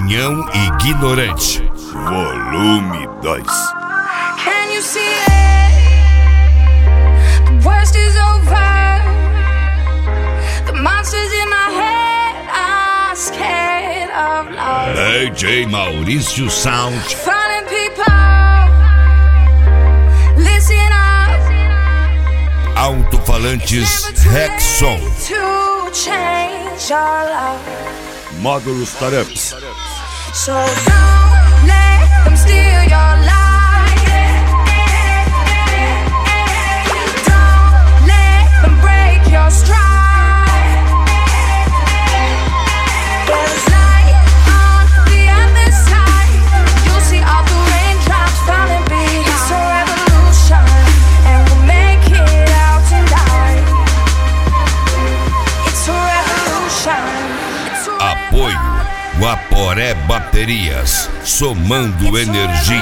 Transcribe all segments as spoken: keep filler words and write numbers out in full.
Opinião ignorante. Volume dois. Can you see it? The worst is over. The monsters in my head are scared of love. D J Maurício Sound. Finding people, listen up. Alto-falantes Rexon. To change our love. Módulos Tareps. So don't let them steal your life. Don't let them break your stride. There's light on the other side. You'll see all the raindrops falling behind. It's a revolution, and we'll make it out tonight. It's a revolution. It's a Apoio Guaporé Baterias, somando energia.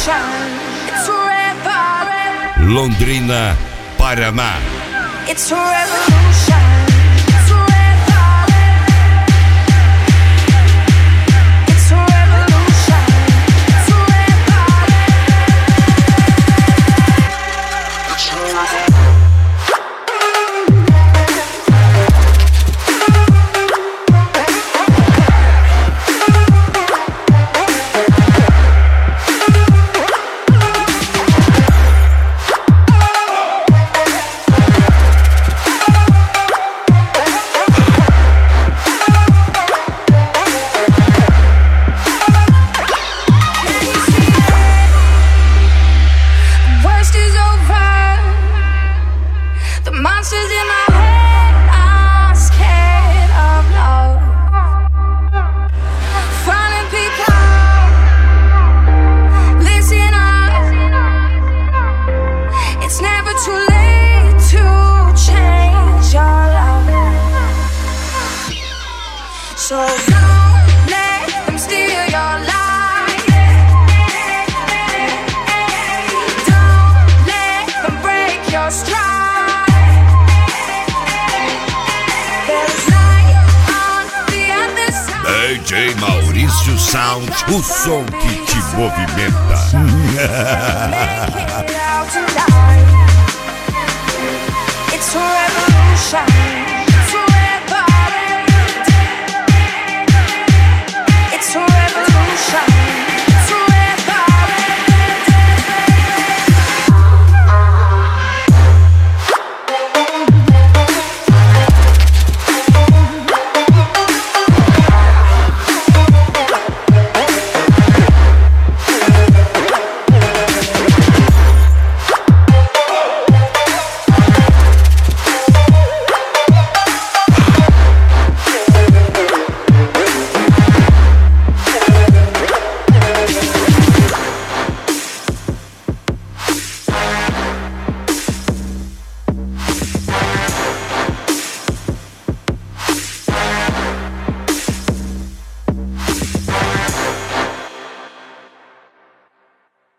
Londrina, Paraná. It's a revolution. It's a revolution. It's a revolution. It's a revolution. Monsters in my head are scared of love. Finding people, listen up. It's never too late to change your love. So don't let them steal your life. Don't let them break your stride. D J Maurício Sound, o som que te movimenta. It's a revolution.